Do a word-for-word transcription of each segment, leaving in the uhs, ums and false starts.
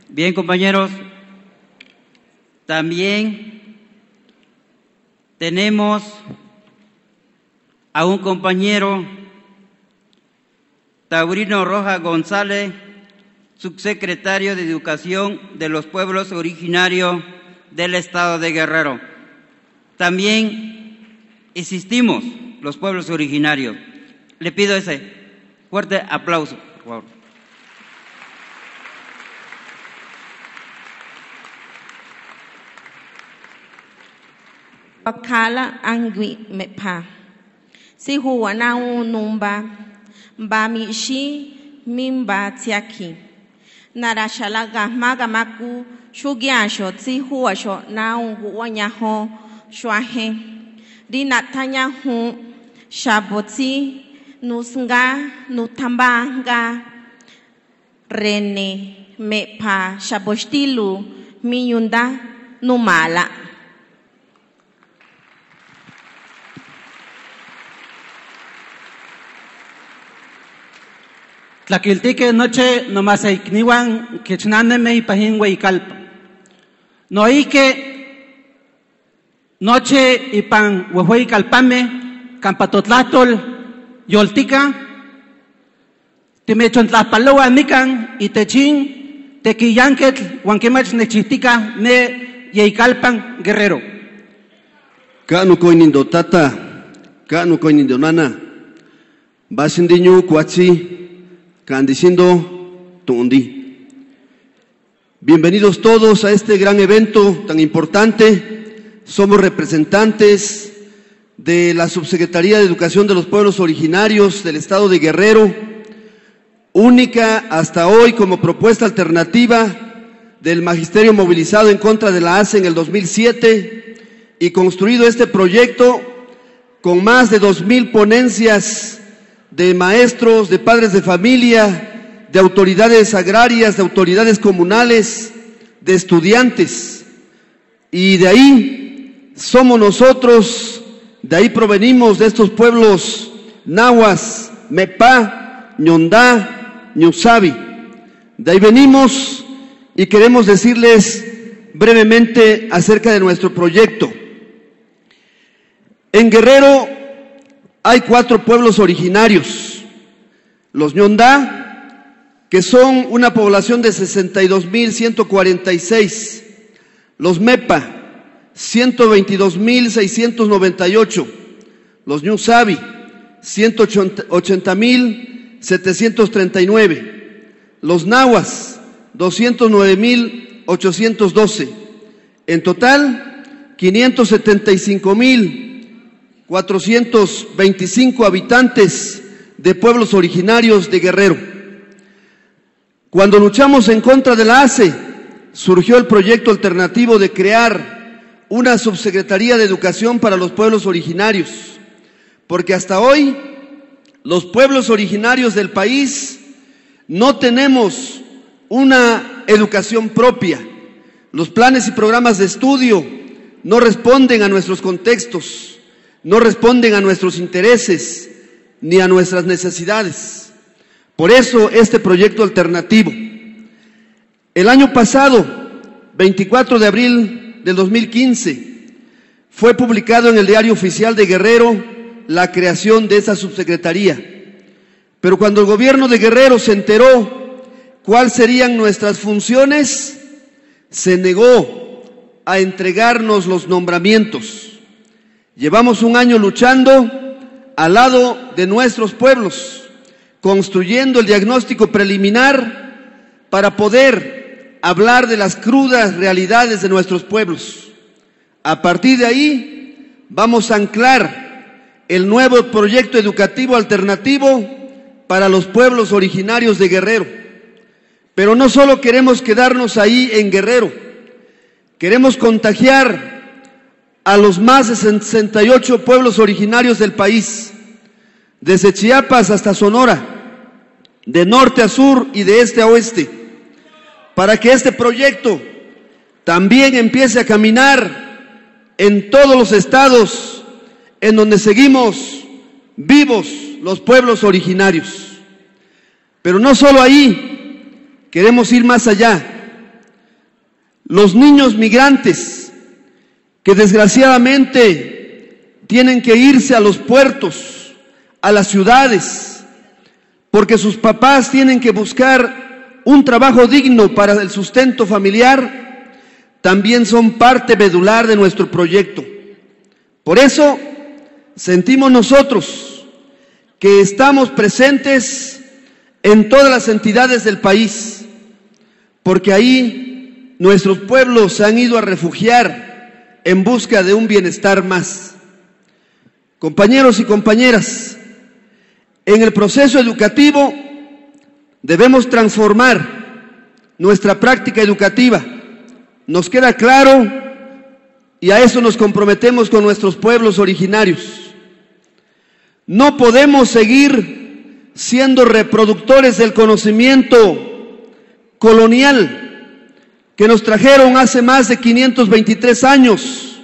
Bien, compañeros, también tenemos a un compañero, Taurino Rojas González, subsecretario de Educación de los Pueblos Originarios del Estado de Guerrero. También existimos los pueblos originarios. Le pido ese fuerte aplauso, por favor. Wakala angwi mepa. Si huwana numba ba mishi mimba tiaki. Narashalaga magamaku shugiasho tsi huasho na unguanyaho shwahe. Dinatanya hu shaboti nusnga nutambanga rene mepa shabostilu miyunda numala. Tlaquiltique noche nomás ikniwan quechnaneme y pajingue y calpa. Noike noche y pan huehue y calpame, campatotlatol, yoltica, timechontlapaloa nican y techin, tequillanquetl, huanquemach nechitica, ne yeicalpan guerrero. Kanu koinindo tata, kanu koinindo nana, basindiñu kuachi, Candicindo Tundi. Bienvenidos todos a este gran evento tan importante. Somos representantes de la Subsecretaría de Educación de los Pueblos Originarios del Estado de Guerrero, única hasta hoy como propuesta alternativa del magisterio movilizado en contra de la A C E en el dos mil siete y construido este proyecto con más de dos mil ponencias de maestros, de padres de familia, de autoridades agrarias, de autoridades comunales, de estudiantes. Y de ahí somos nosotros, de ahí provenimos, de estos pueblos nahuas, Mepa, Ñondá, Ñusabi. De ahí venimos y queremos decirles brevemente acerca de nuestro proyecto. En Guerrero hay cuatro pueblos originarios, los Ñondá, que son una población de sesenta y dos mil ciento cuarenta y seis, los Mepa, ciento veintidós mil seiscientos noventa y ocho, los Ñusabi, ciento ochenta mil setecientos treinta y nueve, los Nahuas, doscientos nueve mil ochocientos doce, en total quinientos setenta y cinco mil cuatrocientos veinticinco habitantes de pueblos originarios de Guerrero. Cuando luchamos en contra de la A C E, surgió el proyecto alternativo de crear una subsecretaría de educación para los pueblos originarios, porque hasta hoy los pueblos originarios del país no tenemos una educación propia. Los planes y programas de estudio no responden a nuestros contextos, no responden a nuestros intereses ni a nuestras necesidades. Por eso este proyecto alternativo. El año pasado, veinticuatro de abril del dos mil quince, fue publicado en el Diario Oficial de Guerrero la creación de esa subsecretaría. Pero cuando el gobierno de Guerrero se enteró cuáles serían nuestras funciones, se negó a entregarnos los nombramientos. Llevamos un año luchando al lado de nuestros pueblos, construyendo el diagnóstico preliminar para poder hablar de las crudas realidades de nuestros pueblos. A partir de ahí vamos a anclar el nuevo proyecto educativo alternativo para los pueblos originarios de Guerrero. Pero no solo queremos quedarnos ahí en Guerrero, queremos contagiar a los más de sesenta y ocho pueblos originarios del país, desde Chiapas hasta Sonora, de norte a sur y de este a oeste, para que este proyecto también empiece a caminar en todos los estados en donde seguimos vivos los pueblos originarios. Pero no solo ahí, queremos ir más allá. los niños migrantes que desgraciadamente tienen que irse a los puertos, a las ciudades, porque sus papás tienen que buscar un trabajo digno para el sustento familiar, también son parte medular de nuestro proyecto. Por eso sentimos nosotros que estamos presentes en todas las entidades del país, porque ahí nuestros pueblos se han ido a refugiar en busca de un bienestar más. Compañeros y compañeras, en el proceso educativo debemos transformar nuestra práctica educativa. Nos queda claro y a eso nos comprometemos con nuestros pueblos originarios. No podemos seguir siendo reproductores del conocimiento colonial que nos trajeron hace más de quinientos veintitrés años.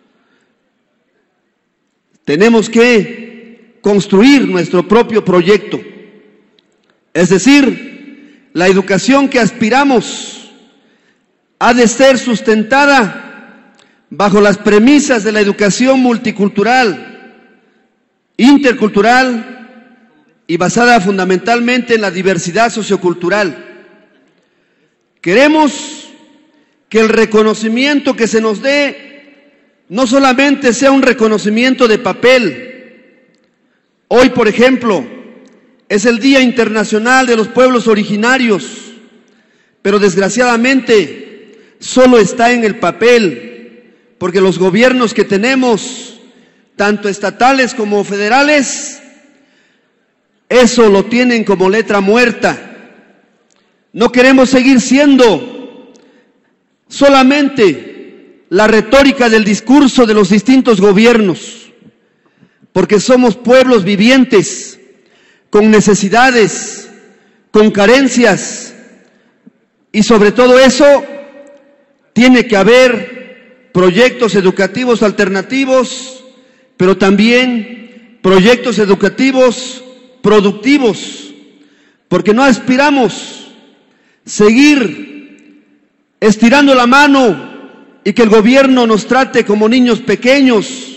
Tenemos que construir nuestro propio proyecto, es decir, la educación que aspiramos ha de ser sustentada bajo las premisas de la educación multicultural, intercultural y basada fundamentalmente en la diversidad sociocultural. Queremos que el reconocimiento que se nos dé no solamente sea un reconocimiento de papel. Hoy, por ejemplo, es el Día Internacional de los Pueblos Originarios, pero desgraciadamente solo está en el papel, porque los gobiernos que tenemos, tanto estatales como federales, eso lo tienen como letra muerta. No queremos seguir siendo solamente la retórica del discurso de los distintos gobiernos, porque somos pueblos vivientes, con necesidades, con carencias, y sobre todo eso tiene que haber proyectos educativos alternativos, pero también proyectos educativos productivos, porque no aspiramos seguir estirando la mano y que el gobierno nos trate como niños pequeños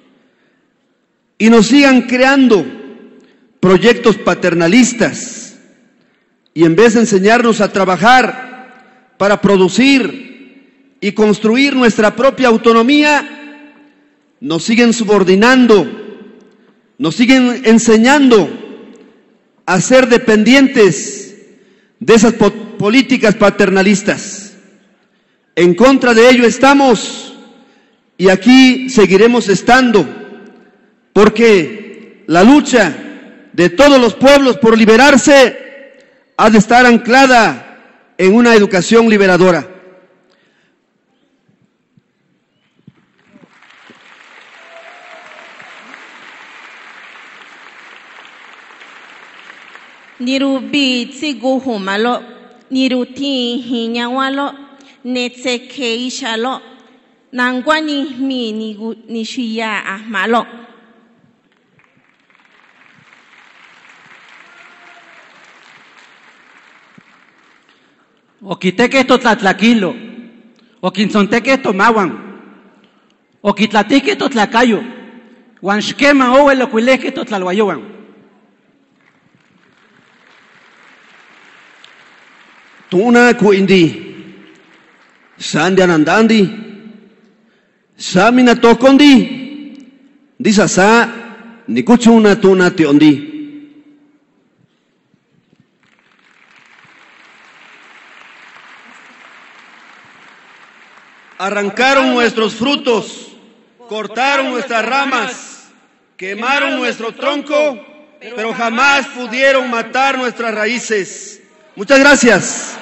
y nos sigan creando proyectos paternalistas, y en vez de enseñarnos a trabajar para producir y construir nuestra propia autonomía, nos siguen subordinando, nos siguen enseñando a ser dependientes de esas políticas paternalistas. En contra de ello estamos, y aquí seguiremos estando, porque la lucha de todos los pueblos por liberarse ha de estar anclada en una educación liberadora. Nirubi tsigu humalo, niruti hinyawalo, netsekeishalo, nangwani mi nishiya ahmalo. Oquiteque esto tlatlaquilo, oquinzonteque esto mawan, oquitlatique esto tlacayo, huanxquema owe lo cuileque esto tlalhuayowan. Tuna kuindi, sandi anandandi, samina tokondi, disasa nikuchuna tuna tiondi. Arrancaron nuestros frutos, cortaron nuestras ramas, quemaron nuestro tronco, pero jamás pudieron matar nuestras raíces. Muchas gracias.